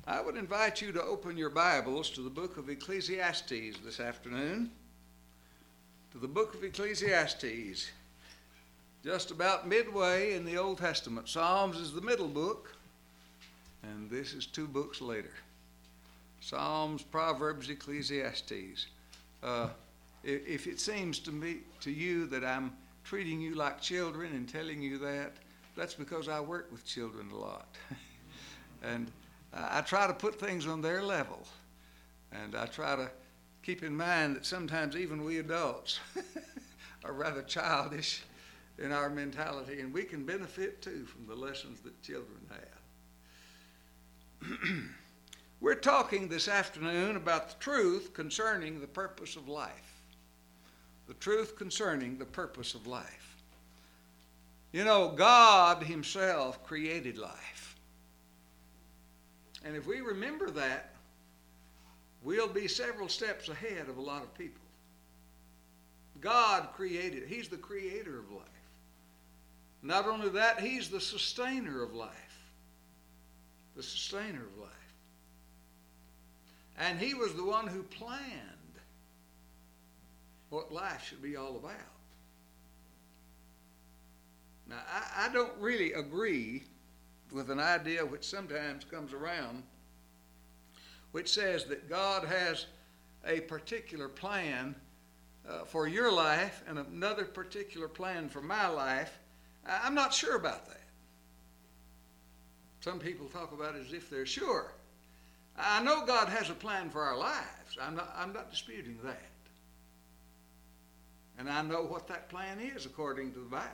I would invite you to open your Bibles to the book of Ecclesiastes this afternoon. To the book of Ecclesiastes, just about midway in the Old Testament. Psalms is the middle book, and this is two books later. Psalms, Proverbs, Ecclesiastes. If it seems to you that I'm treating you like children and telling you that, that's because I work with children a lot. And I try to put things on their level. And I try to keep in mind that sometimes even we adults are rather childish in our mentality, and we can benefit too from the lessons that children have. We're talking this afternoon about the truth concerning the purpose of life. The truth concerning the purpose of life. You know, God Himself created life. And if we remember that, we'll be several steps ahead of a lot of people. God created, He's the creator of life. Not only that, He's the sustainer of life. The sustainer of life. And He was the one who planned what life should be all about. Now, I don't really agree with an idea which sometimes comes around, which says that God has a particular plan for your life and another particular plan for my life. I'm not sure about that. Some people talk about it as if they're sure. I know God has a plan for our lives. I'm not disputing that. And I know what that plan is according to the Bible.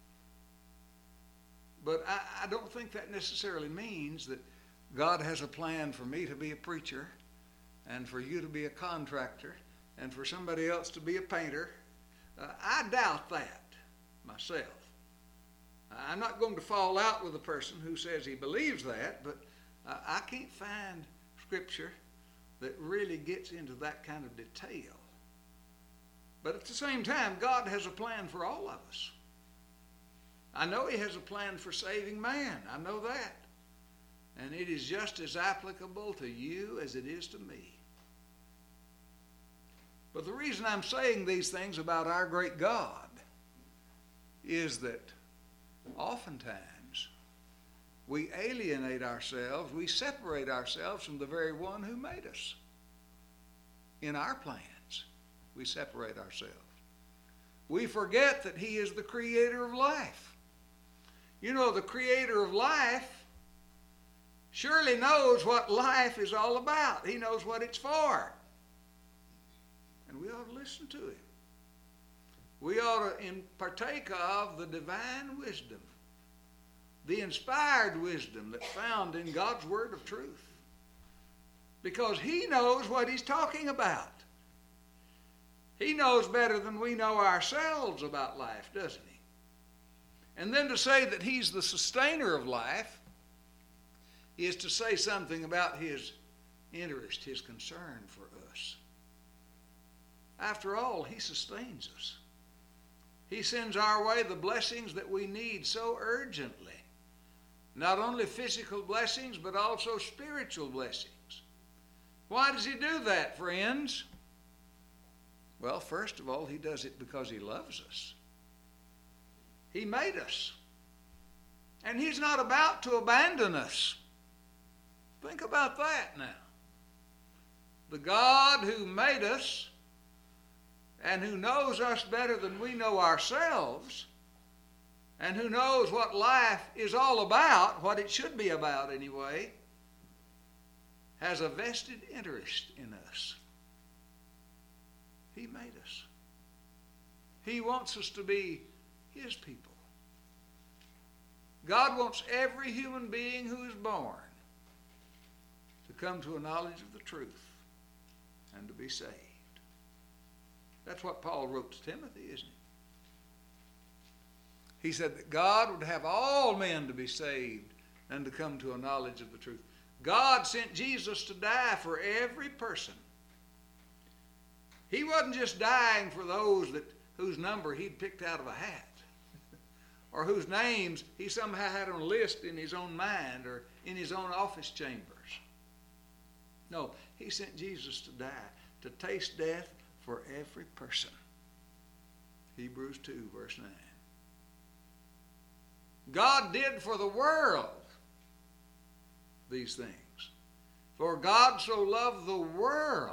But I don't think that necessarily means that God has a plan for me to be a preacher and for you to be a contractor and for somebody else to be a painter. I doubt that myself. I'm not going to fall out with a person who says he believes that, but I can't find Scripture that really gets into that kind of detail. But at the same time, God has a plan for all of us. I know He has a plan for saving man. I know that. And it is just as applicable to you as it is to me. But the reason I'm saying these things about our great God is that oftentimes we alienate ourselves, we separate ourselves from the very one who made us. In our plans, we separate ourselves. We forget that He is the creator of life. You know, the creator of life surely knows what life is all about. He knows what it's for. And we ought to listen to Him. We ought to partake of the divine wisdom, the inspired wisdom that's found in God's word of truth. Because He knows what He's talking about. He knows better than we know ourselves about life, doesn't He? And then to say that He's the sustainer of life is to say something about His interest, His concern for us. After all, He sustains us. He sends our way the blessings that we need so urgently. Not only physical blessings, but also spiritual blessings. Why does He do that, friends? Well, first of all, He does it because He loves us. He made us. And He's not about to abandon us. Think about that now. The God who made us and who knows us better than we know ourselves and who knows what life is all about, what it should be about anyway, has a vested interest in us. He made us. He wants us to be His people. God wants every human being who is born to come to a knowledge of the truth and to be saved. That's what Paul wrote to Timothy, isn't it? He said that God would have all men to be saved and to come to a knowledge of the truth. God sent Jesus to die for every person. He wasn't just dying for those whose number He'd picked out of a hat or whose names He somehow had on a list in His own mind or in His own office chambers. No, he sent Jesus to die, to taste death for every person. Hebrews 2, verse 9. God did for the world these things. For God so loved the world.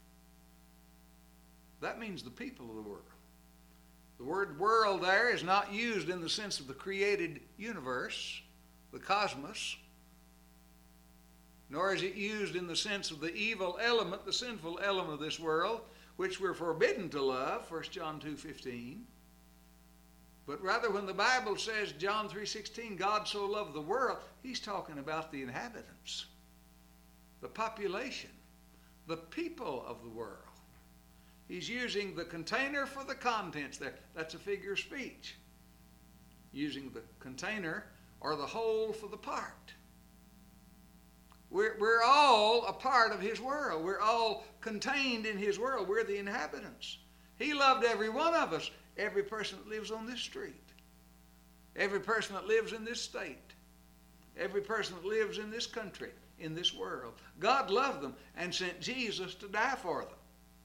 That means the people of the world. The word world there is not used in the sense of the created universe, the cosmos, nor is it used in the sense of the evil element, the sinful element of this world, which we're forbidden to love, 1 John 2:15. But rather when the Bible says, John 3:16, God so loved the world, he's talking about the inhabitants, the population, the people of the world. He's using the container for the contents there. That's a figure of speech. Using the container or the whole for the part. We're all a part of his world. We're all contained in his world. We're the inhabitants. He loved every one of us. Every person that lives on this street. Every person that lives in this state. Every person that lives in this country, in this world. God loved them and sent Jesus to die for them.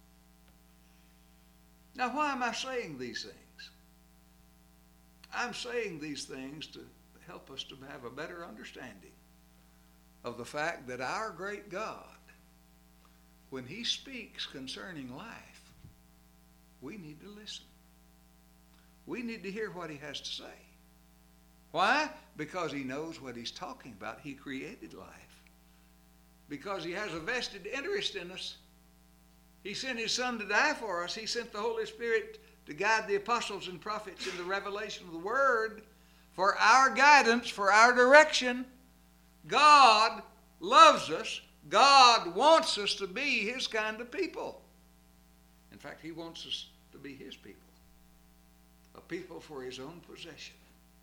Now, why am I saying these things? I'm saying these things to help us to have a better understanding of the fact that our great God, when he speaks concerning life, we need to listen. We need to hear what he has to say. Why? Because he knows what he's talking about. He created life. Because he has a vested interest in us. He sent his Son to die for us. He sent the Holy Spirit to guide the apostles and prophets in the revelation of the Word for our guidance, for our direction. God loves us. God wants us to be his kind of people. In fact, he wants us to be his people. A people for his own possession.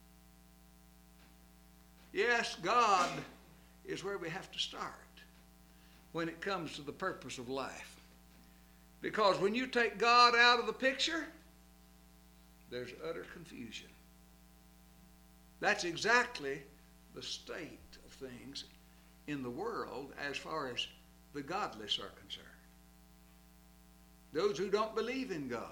Yes, God is where we have to start when it comes to the purpose of life. Because when you take God out of the picture, there's utter confusion. That's exactly the state of things in the world as far as the godless are concerned. Those who don't believe in God.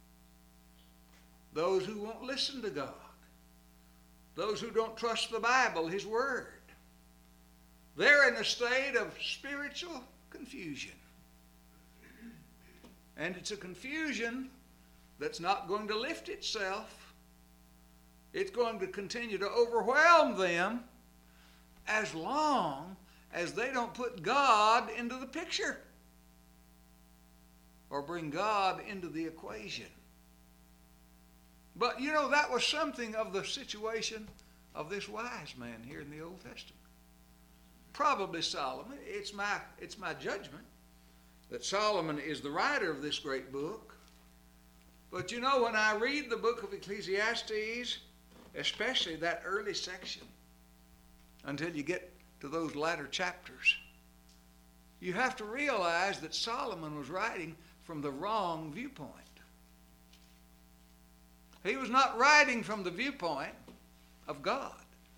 Those who won't listen to God. Those who don't trust the Bible, his word. They're in a state of spiritual confusion. And it's a confusion that's not going to lift itself. It's going to continue to overwhelm them as long as they don't put God into the picture or bring God into the equation. But you know, that was something of the situation of this wise man here in the Old Testament. Probably Solomon. It's my judgment that Solomon is the writer of this great book. But you know, when I read the book of Ecclesiastes, especially that early section, until you get to those latter chapters, you have to realize that Solomon was writing from the wrong viewpoint. He was not writing from the viewpoint of God.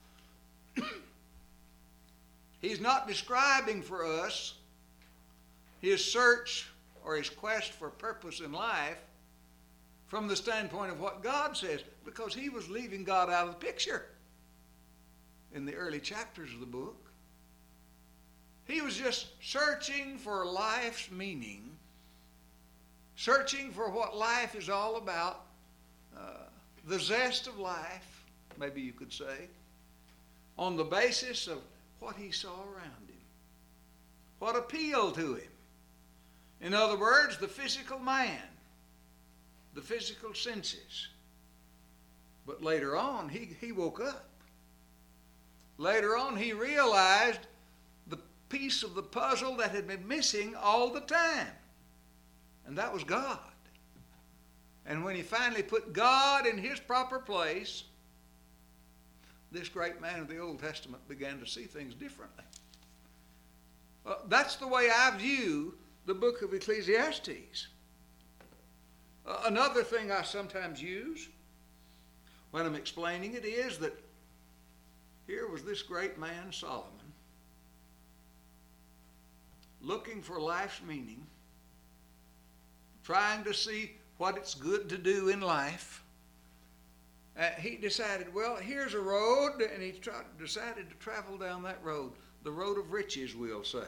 He's not describing for us his search or his quest for purpose in life from the standpoint of what God says, because he was leaving God out of the picture in the early chapters of the book. He was just searching for life's meaning, searching for what life is all about, the zest of life, maybe you could say, on the basis of what he saw around him, what appealed to him. In other words, the physical man, the physical senses. But later on, he woke up. Later on, he realized the piece of the puzzle that had been missing all the time. And that was God. And when he finally put God in his proper place, this great man of the Old Testament began to see things differently. That's the way I view the book of Ecclesiastes. Another thing I sometimes use when I'm explaining it is that here was this great man, Solomon. looking for life's meaning, trying to see what it's good to do in life, he decided, well, here's a road, and he decided to travel down that road, the road of riches, we'll say.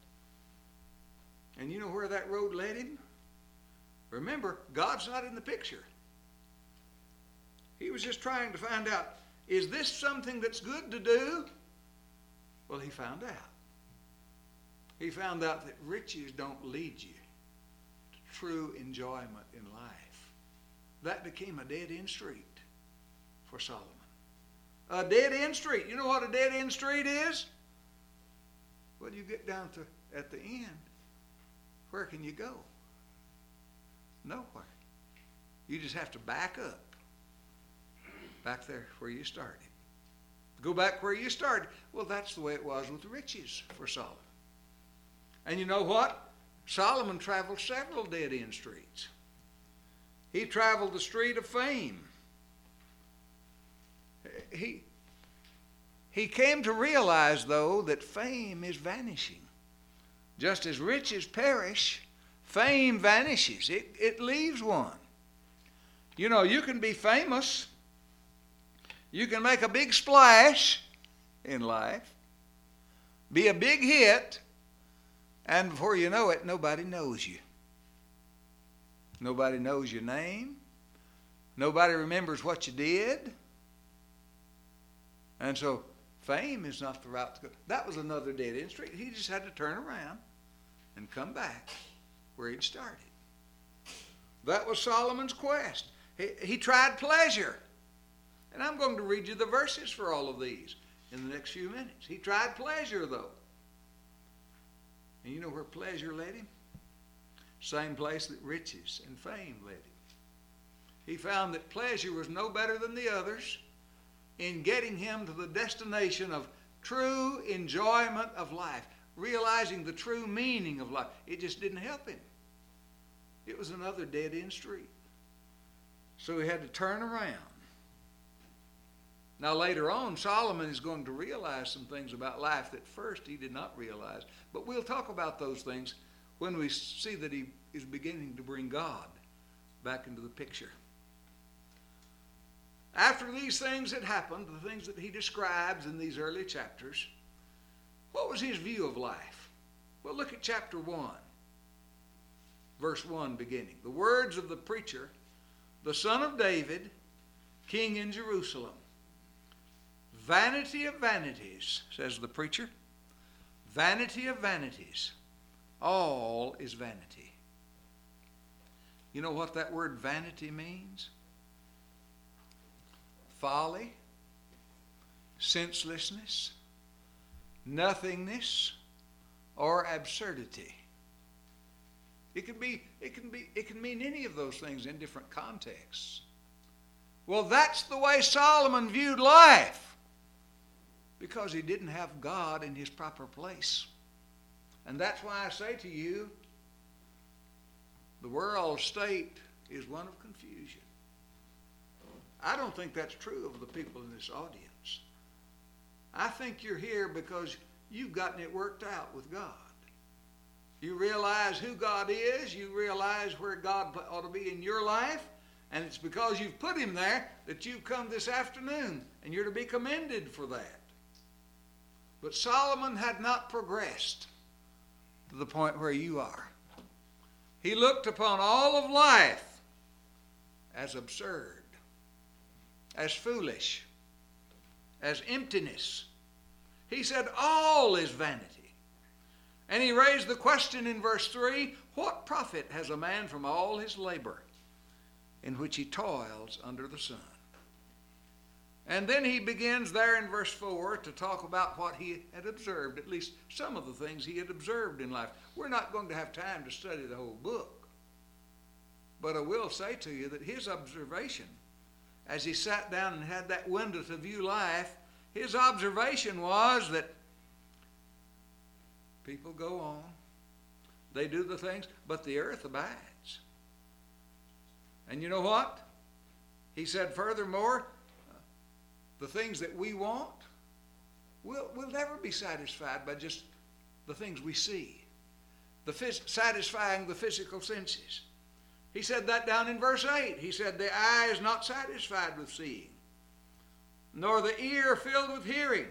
And you know where that road led him? Remember, God's not in the picture. He was just trying to find out, is this something that's good to do? Well, he found out. He found out that riches don't lead you to true enjoyment in life. That became a dead-end street for Solomon. A dead-end street. You know what a dead-end street is? Well, you get down to at the end. Where can you go? Nowhere. You just have to back up. Back there where you started. Go back where you started. Well, that's the way it was with riches for Solomon. And you know what? Solomon traveled several dead-end streets. He traveled the street of fame. He came to realize, though, that fame is vanishing. Just as riches perish, fame vanishes. It leaves one. You know, you can be famous. You can make a big splash in life, be a big hit, and before you know it, nobody knows you. Nobody knows your name. Nobody remembers what you did. And so fame is not the route to go. That was another dead-end street. He just had to turn around and come back where he'd started. That was Solomon's quest. He tried pleasure. And I'm going to read you the verses for all of these in the next few minutes. He tried pleasure, though. And you know where pleasure led him? Same place that riches and fame led him. He found that pleasure was no better than the others in getting him to the destination of true enjoyment of life, realizing the true meaning of life. It just didn't help him. It was another dead-end street. So he had to turn around. Now later on, Solomon is going to realize some things about life that first he did not realize. But we'll talk about those things when we see that he is beginning to bring God back into the picture. After these things had happened, the things that he describes in these early chapters, what was his view of life? Well, look at chapter 1, verse 1 beginning. The words of the preacher, the son of David, king in Jerusalem. Vanity of vanities, says the preacher. Vanity of vanities. All is vanity. You know what that word vanity means? Folly, senselessness, nothingness, or absurdity. It can mean any of those things in different contexts. Well, that's the way Solomon viewed life, because he didn't have God in his proper place. And that's why I say to you, the world state is one of confusion. I don't think that's true of the people in this audience. I think you're here because you've gotten it worked out with God. You realize who God is. You realize where God ought to be in your life. And it's because you've put him there that you've come this afternoon. And you're to be commended for that. But Solomon had not progressed to the point where you are. He looked upon all of life as absurd, as foolish, as emptiness. He said all is vanity. And he raised the question in verse 3, what profit has a man from all his labor in which he toils under the sun? And then he begins there in verse 4 to talk about what he had observed, at least some of the things he had observed in life. We're not going to have time to study the whole book. But I will say to you that his observation, as he sat down and had that window to view life, his observation was that people go on, they do the things, but the earth abides. And you know what? He said furthermore, the things that we want, we'll never be satisfied by just the things we see. satisfying the physical senses. He said that down in verse 8. He said, the eye is not satisfied with seeing, nor the ear filled with hearing.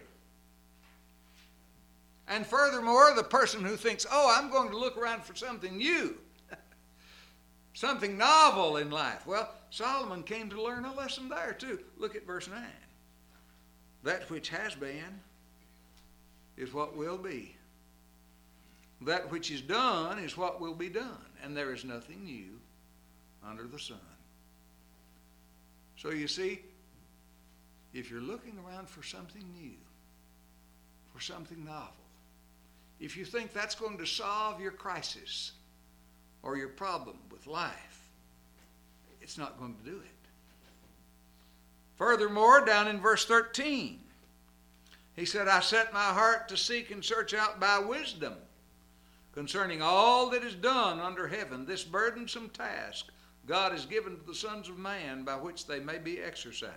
And furthermore, the person who thinks, oh, I'm going to look around for something new, something novel in life. Well, Solomon came to learn a lesson there too. Look at verse 9. That which has been is what will be. That which is done is what will be done. And there is nothing new under the sun. So you see, if you're looking around for something new, for something novel, if you think that's going to solve your crisis or your problem with life, it's not going to do it. Furthermore, down in verse 13, he said, I set my heart to seek and search out by wisdom concerning all that is done under heaven, this burdensome task God has given to the sons of man by which they may be exercised.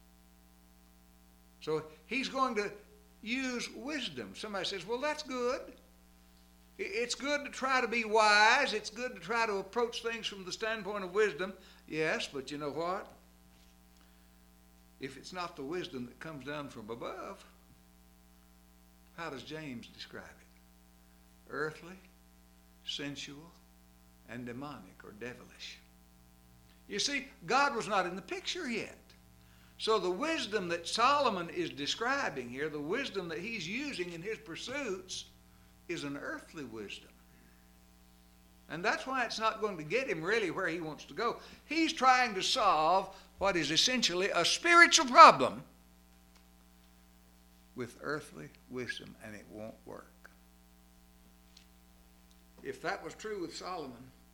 So he's going to use wisdom. Somebody says, well, that's good. It's good to try to be wise. It's good to try to approach things from the standpoint of wisdom. Yes, but you know what? If it's not the wisdom that comes down from above, how does James describe it? Earthly, sensual, and demonic or devilish. You see, God was not in the picture yet. So the wisdom that Solomon is describing here, the wisdom that he's using in his pursuits, is an earthly wisdom. And that's why it's not going to get him really where he wants to go. He's trying to solve what is essentially a spiritual problem with earthly wisdom, and it won't work. If that was true with Solomon,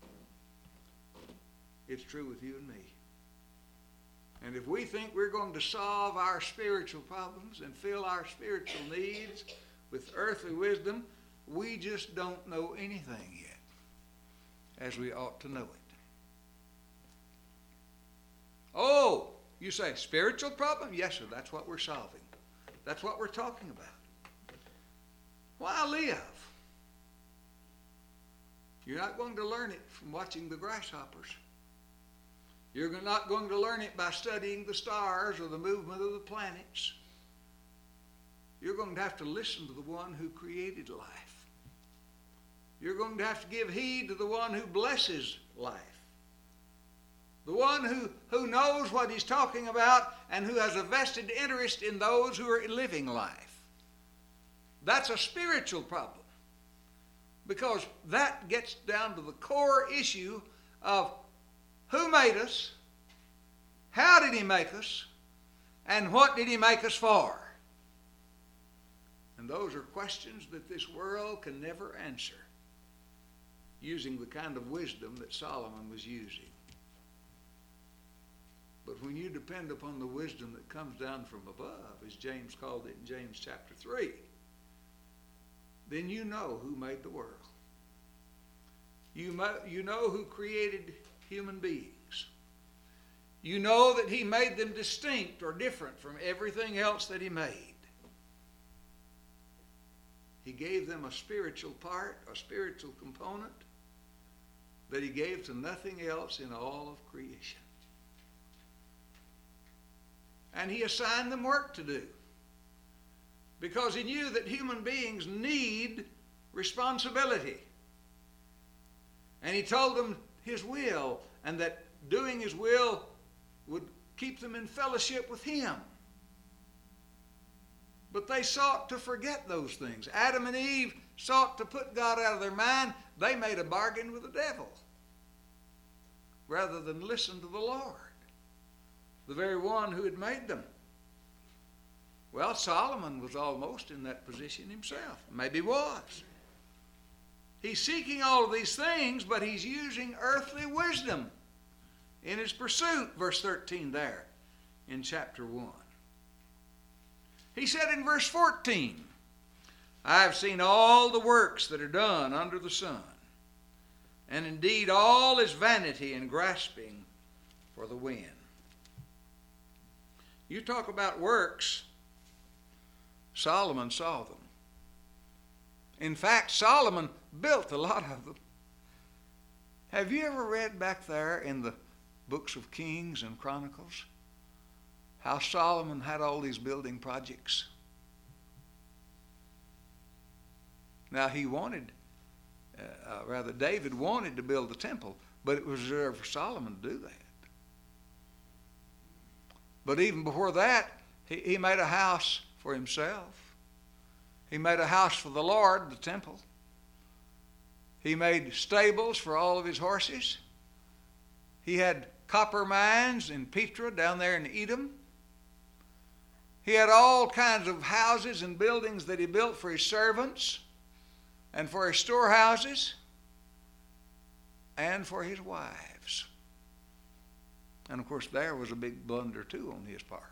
it's true with you and me. And if we think we're going to solve our spiritual problems and fill our spiritual needs with earthly wisdom, we just don't know anything yet as we ought to know it. Oh, you say spiritual problem? Yes, sir, that's what we're solving. That's what we're talking about. Why live? You're not going to learn it from watching the grasshoppers. You're not going to learn it by studying the stars or the movement of the planets. You're going to have to listen to the one who created life. You're going to have to give heed to the one who blesses life. The one who knows what he's talking about and who has a vested interest in those who are living life. That's a spiritual problem, because that gets down to the core issue of who made us, how did he make us, and what did he make us for? And those are questions that this world can never answer using the kind of wisdom that Solomon was using. But when you depend upon the wisdom that comes down from above, as James called it in James chapter 3, then you know who made the world. You know who created human beings. You know that he made them distinct or different from everything else that he made. He gave them a spiritual part, a spiritual component that he gave to nothing else in all of creation. And he assigned them work to do, because he knew that human beings need responsibility. And he told them his will, and that doing his will would keep them in fellowship with him. But they sought to forget those things. Adam and Eve sought to put God out of their mind. They made a bargain with the devil rather than listen to the Lord, the very one who had made them. Well, Solomon was almost in that position himself. Maybe was. He's seeking all of these things, but he's using earthly wisdom in his pursuit. Verse 13 there in chapter 1. He said in verse 14, I have seen all the works that are done under the sun, and indeed all is vanity and grasping for the wind. You talk about works, Solomon saw them. In fact, Solomon built a lot of them. Have you ever read back there in the books of Kings and Chronicles how Solomon had all these building projects? Now David wanted to build the temple, but it was reserved for Solomon to do that. But even before that, he made a house for himself. He made a house for the Lord, the temple. He made stables for all of his horses. He had copper mines in Petra down there in Edom. He had all kinds of houses and buildings that he built for his servants and for his storehouses and for his wives. And of course, there was a big blunder too on his part.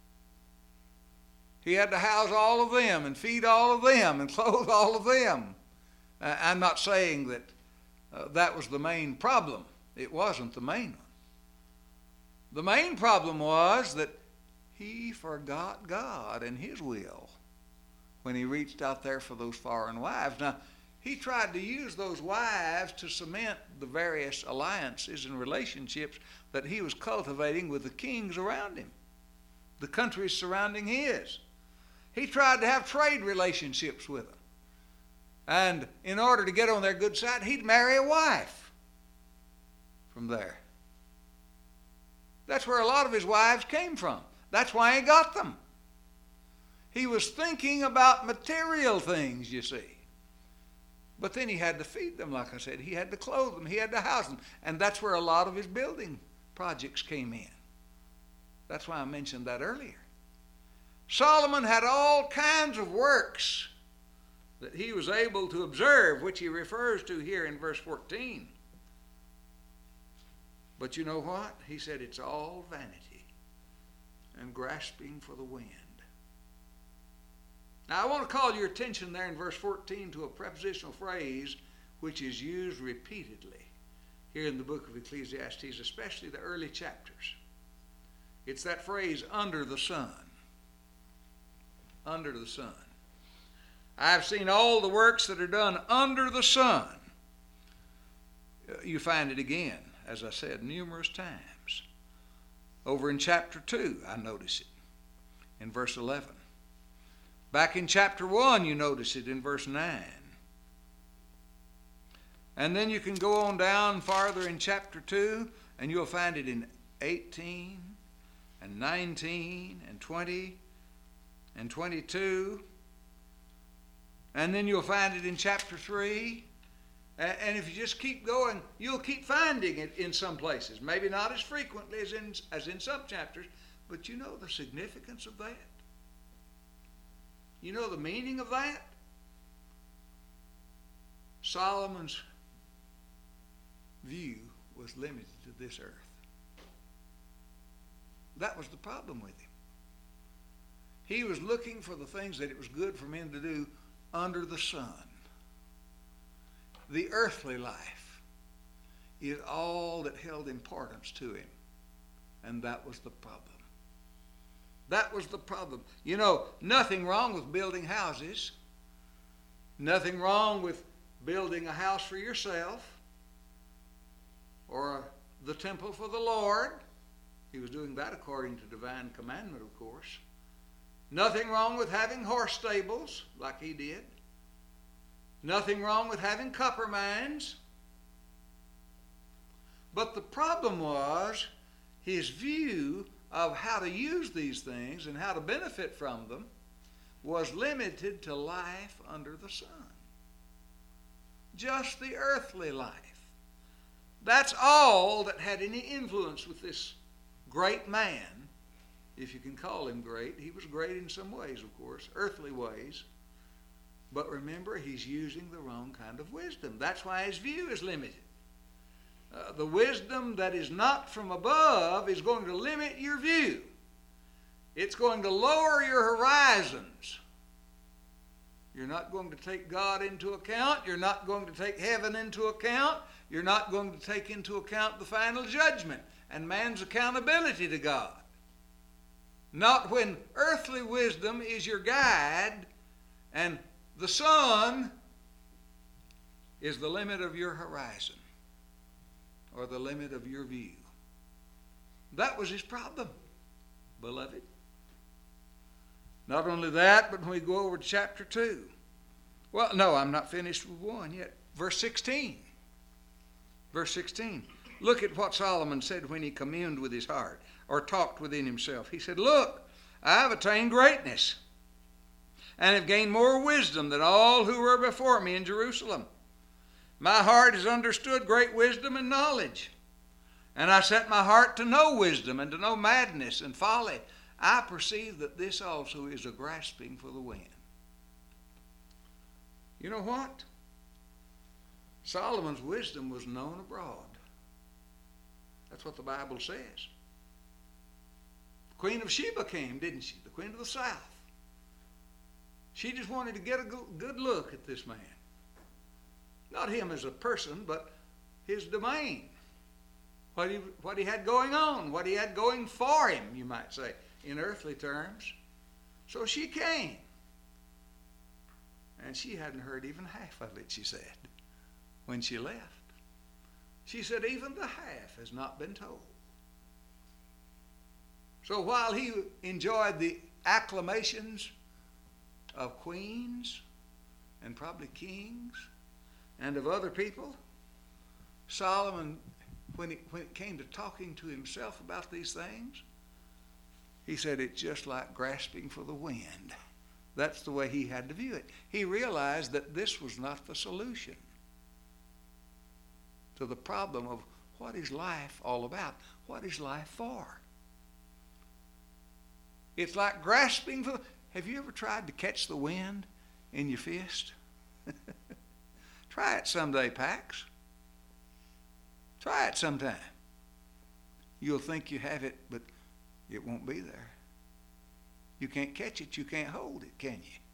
He had to house all of them and feed all of them and clothe all of them. I'm not saying that that was the main problem. It wasn't the main one. The main problem was that he forgot God and his will when he reached out there for those foreign wives. Now, he tried to use those wives to cement the various alliances and relationships that he was cultivating with the kings around him, the countries surrounding his. He tried to have trade relationships with them. And in order to get on their good side, he'd marry a wife from there. That's where a lot of his wives came from. That's why he got them. He was thinking about material things, you see. But then he had to feed them, like I said. He had to clothe them. He had to house them. And that's where a lot of his building projects came in. That's why I mentioned that earlier. Solomon had all kinds of works that he was able to observe, which he refers to here in verse 14. But you know what? He said it's all vanity and grasping for the wind. Now I want to call your attention there in verse 14 to a prepositional phrase which is used repeatedly here in the book of Ecclesiastes, especially the early chapters. It's that phrase, under the sun. Under the sun. I've seen all the works that are done under the sun. You find it again, as I said, numerous times. Over in chapter 2, I notice it in verse 11. Back in chapter 1, you notice it in verse 9. And then you can go on down farther in chapter 2, and you'll find it in 18 and 19 and 20 and 22. And then you'll find it in chapter 3. And if you just keep going, you'll keep finding it in some places. Maybe not as frequently as in some chapters, but you know the significance of that. You know the meaning of that? Solomon's view was limited to this earth. That was the problem with him. He was looking for the things that it was good for men to do under the sun. The earthly life is all that held importance to him. And that was the problem. That was the problem. You know, nothing wrong with building houses. Nothing wrong with building a house for yourself or the temple for the Lord. He was doing that according to divine commandment, of course. Nothing wrong with having horse stables like he did. Nothing wrong with having copper mines. But the problem was his view of how to use these things and how to benefit from them was limited to life under the sun. Just the earthly life. That's all that had any influence with this great man, if you can call him great. He was great in some ways, of course, earthly ways. But remember, he's using the wrong kind of wisdom. That's why his view is limited. The wisdom that is not from above is going to limit your view. It's going to lower your horizons. You're not going to take God into account. You're not going to take heaven into account. You're not going to take into account the final judgment and man's accountability to God. Not when earthly wisdom is your guide and the sun is the limit of your horizon or the limit of your view. That was his problem, beloved. Not only that, but when we go over to chapter 2. Well, no, I'm not finished with 1 yet. Verse 16. Verse 16. Look at what Solomon said when he communed with his heart or talked within himself. He said, look, I have attained greatness and have gained more wisdom than all who were before me in Jerusalem. My heart has understood great wisdom and knowledge. And I set my heart to know wisdom and to know madness and folly. I perceive that this also is a grasping for the wind. You know what? Solomon's wisdom was known abroad. That's what the Bible says. The Queen of Sheba came, didn't she? The Queen of the South. She just wanted to get a good look at this man. Not him as a person, but his domain. What he had going on, what he had going for him, you might say, in earthly terms. So she came. And she hadn't heard even half of it, she said, when she left. She said, even the half has not been told. So while he enjoyed the acclamations of queens and probably kings and of other people, Solomon, when it came to talking to himself about these things, he said it's just like grasping for the wind. That's the way he had to view it. He realized that this was not the solution to the problem of what is life all about? What is life for? It's like grasping for have you ever tried to catch the wind in your fist? Try it someday, Pax. Try it sometime. You'll think you have it, but it won't be there. You can't catch it. You can't hold it, can you?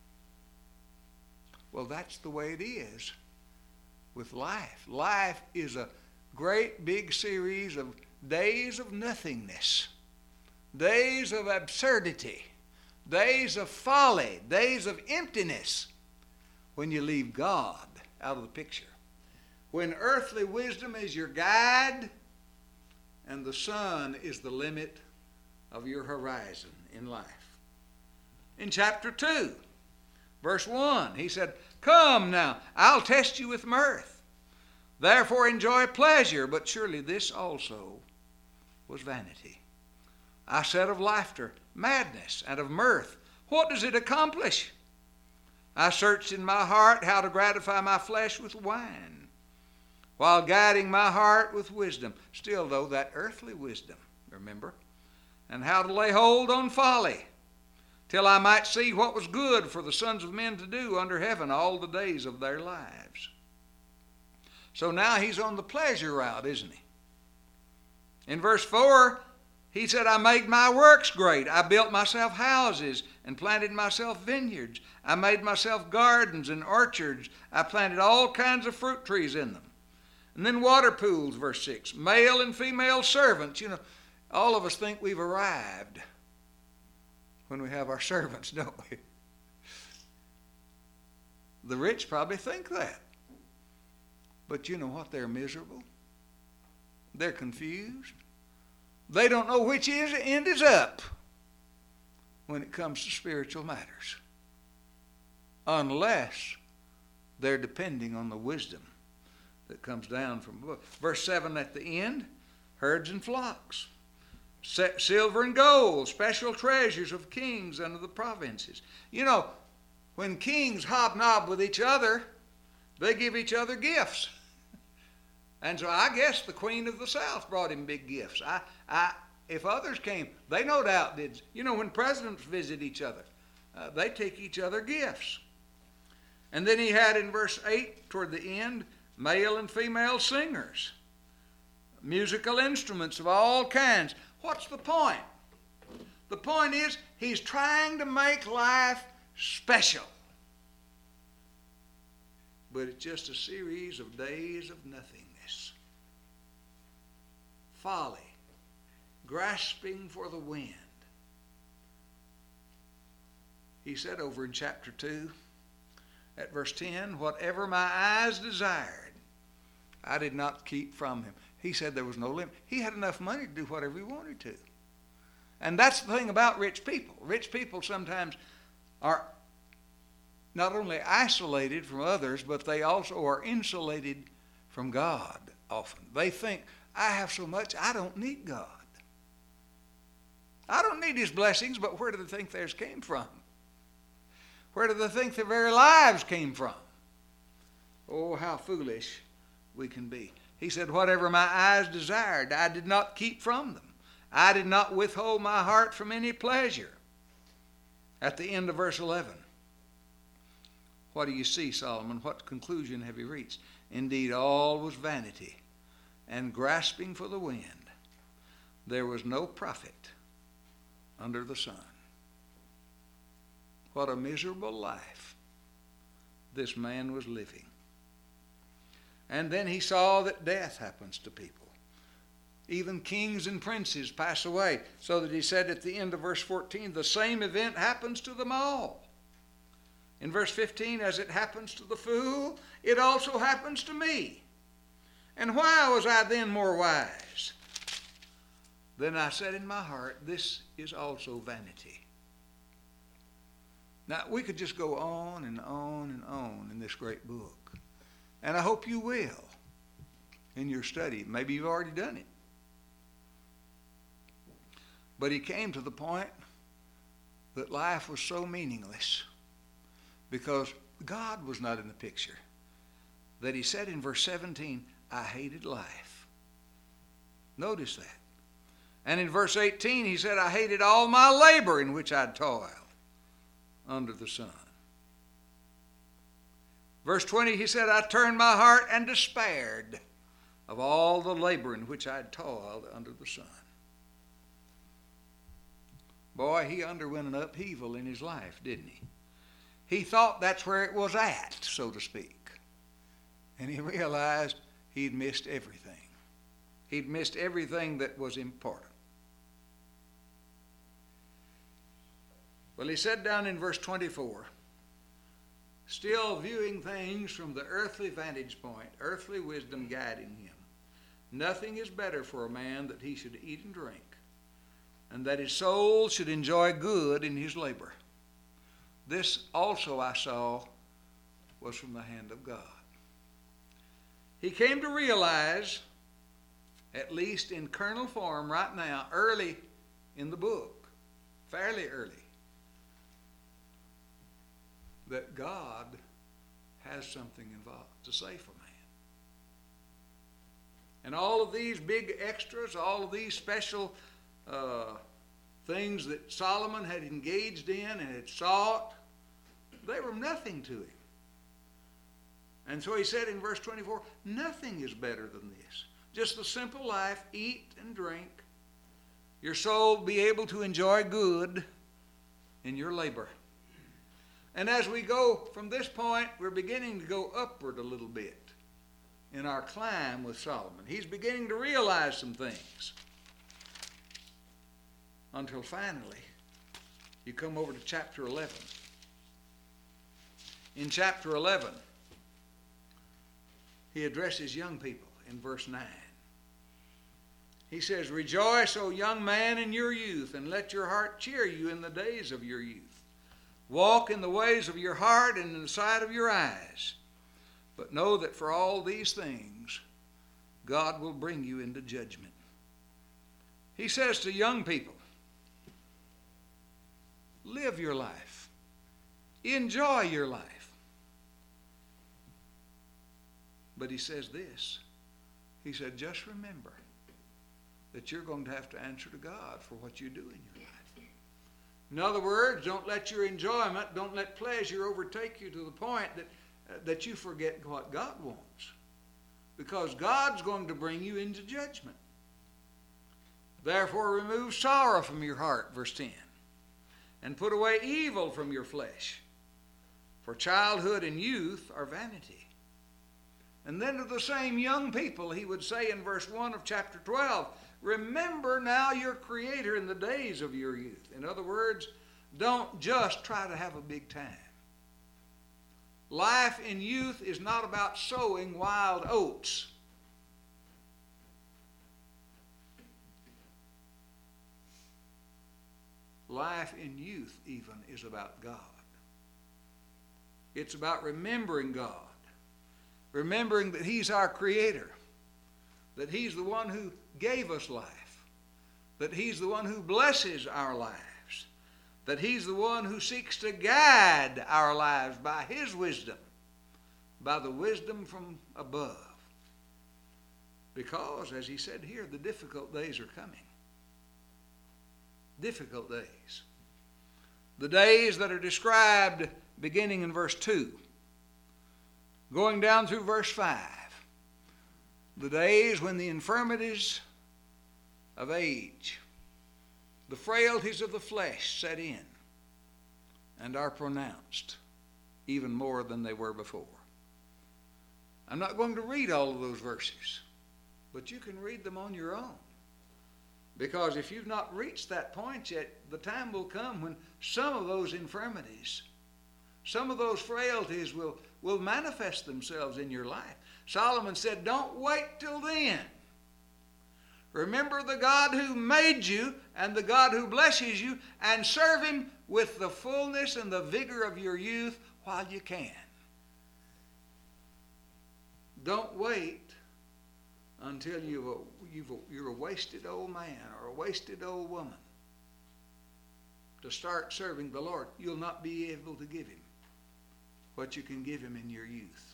Well, that's the way it is with life. Life is a great big series of days of nothingness, days of absurdity, days of folly, days of emptiness when you leave God out of the picture. When earthly wisdom is your guide and the sun is the limit of your horizon in life. In chapter 2, verse 1, he said, come now, I'll test you with mirth. Therefore enjoy pleasure, but surely this also was vanity. I said of laughter, madness, and of mirth, what does it accomplish? I searched in my heart how to gratify my flesh with wine, while guiding my heart with wisdom. Still, though, that earthly wisdom, remember? And how to lay hold on folly, till I might see what was good for the sons of men to do under heaven all the days of their lives. So now he's on the pleasure route, isn't he? In verse 4, he said, I made my works great. I built myself houses and planted myself vineyards. I made myself gardens and orchards. I planted all kinds of fruit trees in them. And then water pools, verse 6, male and female servants. You know, all of us think we've arrived when we have our servants, don't we? The rich probably think that. But you know what? They're miserable. They're confused. They don't know which end is up when it comes to spiritual matters, unless they're depending on the wisdom that comes down from above. Verse 7 at the end, herds and flocks, silver and gold, special treasures of kings and of the provinces. You know, when kings hobnob with each other, they give each other gifts. And so I guess the Queen of the South brought him big gifts. If others came, they no doubt did. You know, when presidents visit each other, they take each other gifts. And then he had in verse 8, toward the end, male and female singers, musical instruments of all kinds. What's the point? The point is he's trying to make life special. But it's just a series of days of nothingness. Folly, grasping for the wind. He said over in chapter 2, at verse 10, whatever my eyes desired, I did not keep from him. He said there was no limit. He had enough money to do whatever he wanted to. And that's the thing about rich people. Rich people sometimes are not only isolated from others, but they also are insulated from God often. They think, I have so much, I don't need God. I don't need his blessings, but where do they think theirs came from? Where do they think their very lives came from? Oh, how foolish we can be. He said, whatever my eyes desired, I did not keep from them. I did not withhold my heart from any pleasure. At the end of verse 11, what do you see, Solomon? What conclusion have you reached? Indeed, all was vanity and grasping for the wind. There was no profit under the sun. What a miserable life this man was living. And then he saw that death happens to people. Even kings and princes pass away. So that he said at the end of verse 14, the same event happens to them all. In verse 15, as it happens to the fool, it also happens to me. And why was I then more wise? Then I said in my heart, this is also vanity. Now, we could just go on and on and on in this great book. And I hope you will in your study. Maybe you've already done it. But he came to the point that life was so meaningless because God was not in the picture, that he said in verse 17, I hated life. Notice that. And in verse 18 he said, I hated all my labor in which I'd toiled under the sun. Verse 20 he said, I turned my heart and despaired of all the labor in which I'd toiled under the sun. Boy, he underwent an upheaval in his life, didn't he? He thought that's where it was at, so to speak. And he realized he'd missed everything. He'd missed everything that was important. Well, he said down in verse 24, still viewing things from the earthly vantage point, earthly wisdom guiding him, nothing is better for a man that he should eat and drink, and that his soul should enjoy good in his labor. This also I saw was from the hand of God. He came to realize, at least in kernel form right now, early in the book, fairly early, that God has something involved to say for man. And all of these big extras, all of these special things that Solomon had engaged in and had sought, they were nothing to him. And so he said in verse 24, nothing is better than this. Just the simple life, eat and drink. Your soul be able to enjoy good in your labor. And as we go from this point, we're beginning to go upward a little bit in our climb with Solomon. He's beginning to realize some things. Until finally, you come over to chapter 11. In chapter 11, he addresses young people in verse 9. He says, rejoice, O young man, in your youth, and let your heart cheer you in the days of your youth. Walk in the ways of your heart and in the sight of your eyes. But know that for all these things, God will bring you into judgment. He says to young people, live your life. Enjoy your life. But he says this. He said, just remember that you're going to have to answer to God for what you do in your life. In other words, don't let your enjoyment, don't let pleasure overtake you to the point that you forget what God wants. Because God's going to bring you into judgment. Therefore, remove sorrow from your heart, verse 10, and put away evil from your flesh. For childhood and youth are vanity. And then to the same young people, he would say in verse 1 of chapter 12, remember now your Creator in the days of your youth. In other words, don't just try to have a big time. Life in youth is not about sowing wild oats. Life in youth even is about God. It's about remembering God. Remembering that He's our Creator. That He's the one who gave us life. That He's the one who blesses our lives. That He's the one who seeks to guide our lives by His wisdom. By the wisdom from above. Because, as He said here, the difficult days are coming. Difficult days. The days that are described beginning in verse 2. Going down through verse 5. The days when the infirmities of age, the frailties of the flesh set in and are pronounced even more than they were before. I'm not going to read all of those verses, but you can read them on your own. Because if you've not reached that point yet, the time will come when some of those infirmities, some of those frailties will manifest themselves in your life. Solomon said, don't wait till then. Remember the God who made you and the God who blesses you, and serve Him with the fullness and the vigor of your youth while you can. Don't wait until you're a wasted old man or a wasted old woman to start serving the Lord. You'll not be able to give Him what you can give Him in your youth.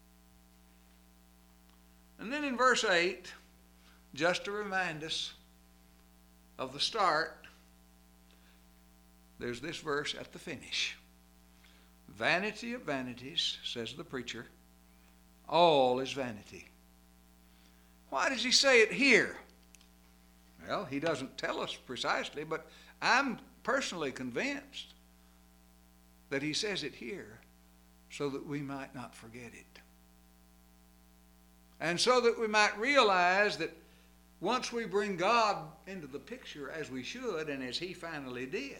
And then in verse 8, just to remind us of the start, there's this verse at the finish. Vanity of vanities, says the preacher, all is vanity. Why does he say it here? Well, he doesn't tell us precisely, but I'm personally convinced that he says it here so that we might not forget it. And so that we might realize that once we bring God into the picture as we should and as He finally did,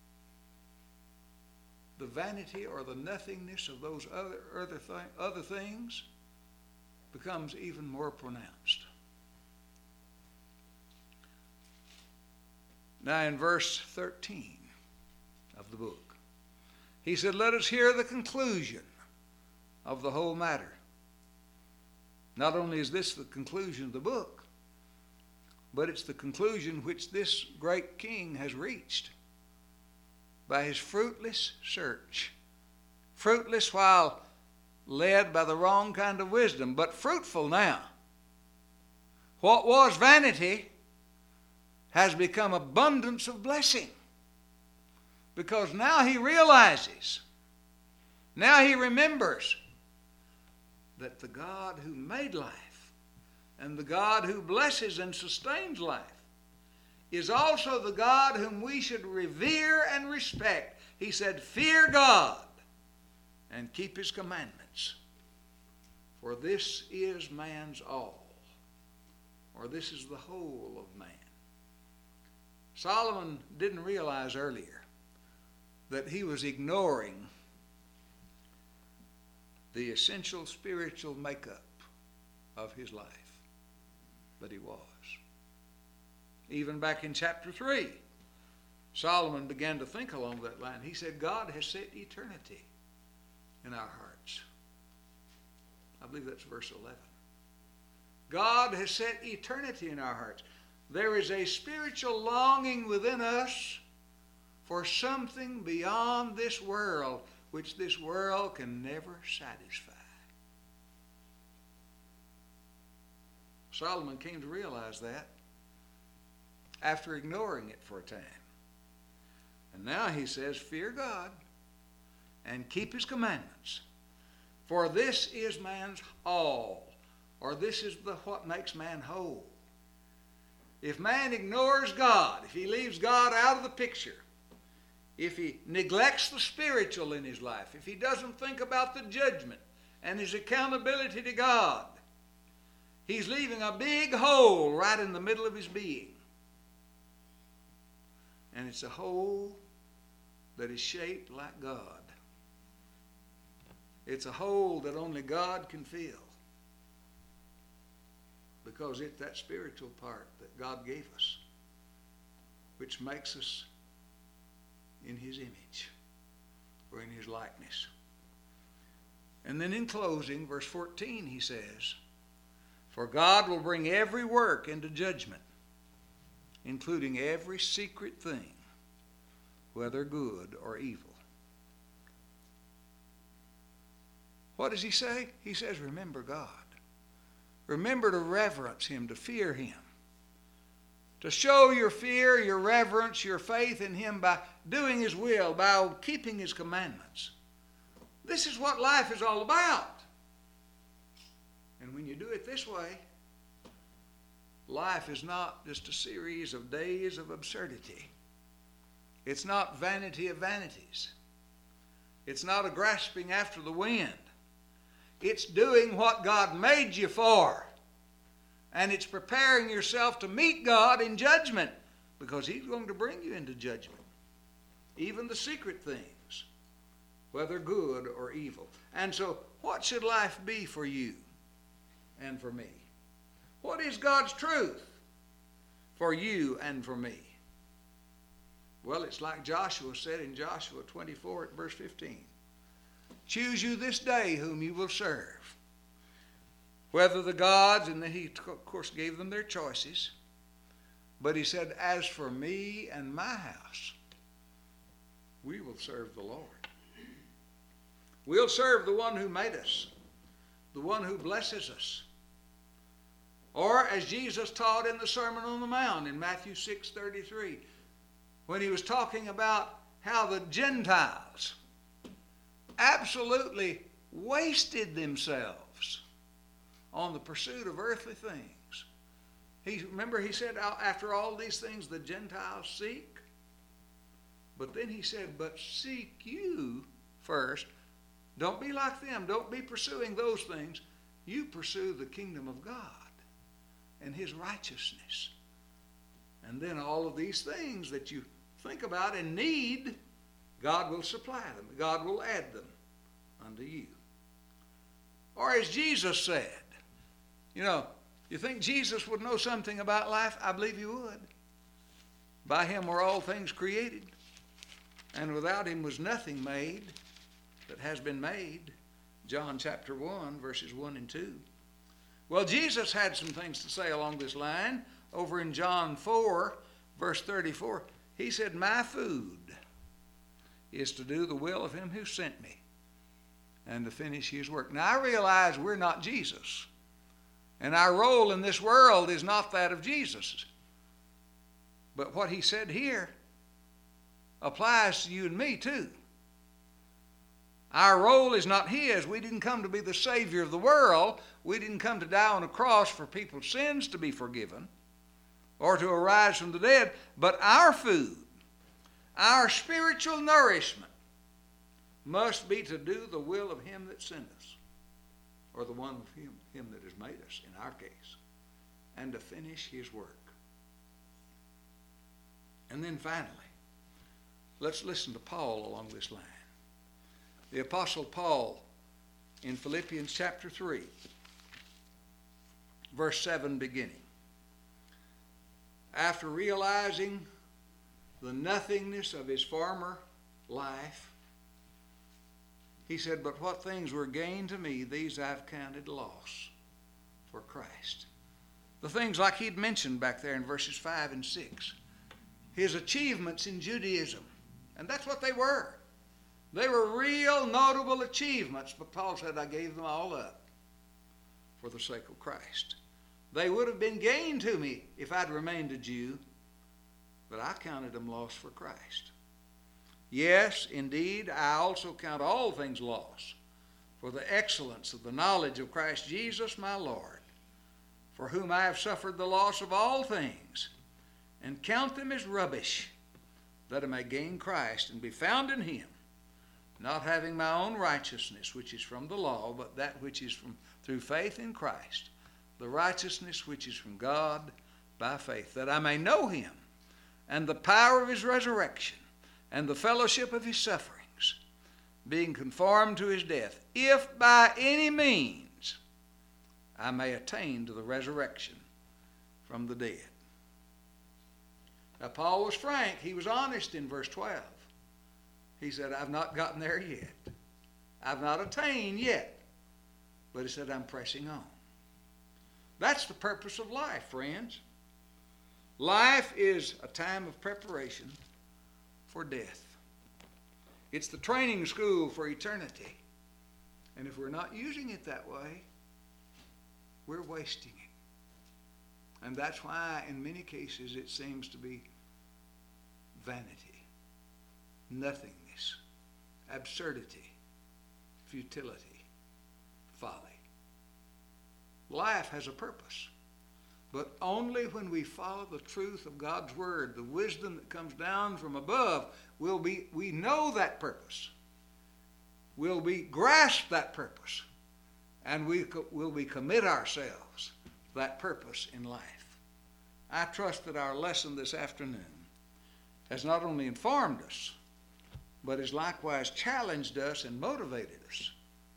the vanity or the nothingness of those other things becomes even more pronounced. Now in verse 13 of the book, he said, let us hear the conclusion of the whole matter. Not only is this the conclusion of the book, but it's the conclusion which this great king has reached by his fruitless search. Fruitless while led by the wrong kind of wisdom, but fruitful now. What was vanity has become abundance of blessing. Because now he realizes, now he remembers that the God who made life and the God who blesses and sustains life is also the God whom we should revere and respect. He said, fear God and keep His commandments. For this is man's all, or this is the whole of man. Solomon didn't realize earlier that he was ignoring the essential spiritual makeup of his life. But he was. Even back in chapter 3, Solomon began to think along that line. He said, God has set eternity in our hearts. I believe that's verse 11. God has set eternity in our hearts. There is a spiritual longing within us for something beyond this world, which this world can never satisfy. Solomon came to realize that after ignoring it for a time. And now he says, fear God and keep His commandments. For this is man's all, or this is what makes man whole. If man ignores God, if he leaves God out of the picture, if he neglects the spiritual in his life, if he doesn't think about the judgment and his accountability to God, he's leaving a big hole right in the middle of his being. And it's a hole that is shaped like God. It's a hole that only God can fill, because it's that spiritual part that God gave us, which makes us in His image or in His likeness. And then in closing, verse 14, he says, "For God will bring every work into judgment, including every secret thing, whether good or evil." What does he say? He says, remember God. Remember to reverence Him, to fear Him. To show your fear, your reverence, your faith in Him by doing His will, by keeping His commandments. This is what life is all about. And when you do it this way, life is not just a series of days of absurdity. It's not vanity of vanities. It's not a grasping after the wind. It's doing what God made you for. And it's preparing yourself to meet God in judgment, because He's going to bring you into judgment. Even the secret things, whether good or evil. And so, what should life be for you and for me? What is God's truth for you and for me? Well, it's like Joshua said in Joshua 24 at verse 15. "Choose you this day whom you will serve, whether the gods," and then he, of course, gave them their choices. But he said, "As for me and my house, we will serve the Lord." We'll serve the one who made us, the one who blesses us. Or as Jesus taught in the Sermon on the Mount in Matthew 6:33, when he was talking about how the Gentiles absolutely wasted themselves on the pursuit of earthly things. Remember he said, after all these things the Gentiles seek. But then he said, but seek you first. Don't be like them. Don't be pursuing those things. You pursue the kingdom of God and His righteousness. And then all of these things that you think about and need, God will supply them. God will add them unto you. Or as Jesus said, you think Jesus would know something about life? I believe He would. By Him were all things created, and without Him was nothing made that has been made. John chapter 1, verses 1 and 2. Well, Jesus had some things to say along this line. Over in John 4, verse 34, He said, "My food is to do the will of Him who sent me and to finish His work." Now, I realize we're not Jesus, and our role in this world is not that of Jesus. But what He said here applies to you and me too. Our role is not His. We didn't come to be the Savior of the world. We didn't come to die on a cross for people's sins to be forgiven or to arise from the dead. But our food, our spiritual nourishment, must be to do the will of Him that sent us, or the one of Him that has made us, in our case, and to finish His work. And then finally, let's listen to Paul along this line. The Apostle Paul in Philippians chapter 3, verse 7 beginning. After realizing the nothingness of his former life, he said, "But what things were gain to me, these I've counted loss for Christ." The things like he'd mentioned back there in verses 5 and 6. His achievements in Judaism. And that's what they were. They were real notable achievements, but Paul said, "I gave them all up for the sake of Christ." They would have been gain to me if I'd remained a Jew, but I counted them loss for Christ. "Yes, indeed, I also count all things loss for the excellence of the knowledge of Christ Jesus my Lord, for whom I have suffered the loss of all things, and count them as rubbish, that I may gain Christ and be found in Him, not having my own righteousness, which is from the law, but that which is through faith in Christ, the righteousness which is from God by faith, that I may know Him and the power of His resurrection and the fellowship of His sufferings, being conformed to his death, if by any means I may attain to the resurrection from the dead. Now, Paul was frank. He was honest in verse 12. He said, I've not gotten there yet. I've not attained yet. But he said, I'm pressing on. That's the purpose of life, friends. Life is a time of preparation for death. It's the training school for eternity. And if we're not using it that way, we're wasting it. And that's why in many cases it seems to be vanity, nothingness, absurdity, futility, folly. Life has a purpose, but only when we follow the truth of God's word, the wisdom that comes down from above, we know that purpose. Will we grasp that purpose, and will we commit ourselves to that purpose in life. I trust that our lesson this afternoon has not only informed us, but has likewise challenged us and motivated us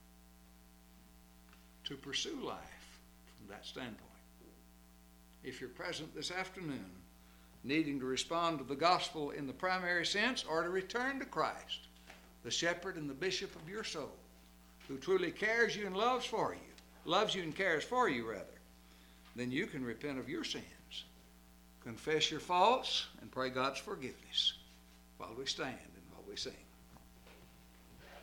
to pursue life from that standpoint. If you're present this afternoon needing to respond to the gospel in the primary sense, or to return to Christ, the shepherd and the bishop of your soul, who truly cares you and loves you and cares for you rather, then you can repent of your sins, confess your faults, and pray God's forgiveness while we stand and while we sing.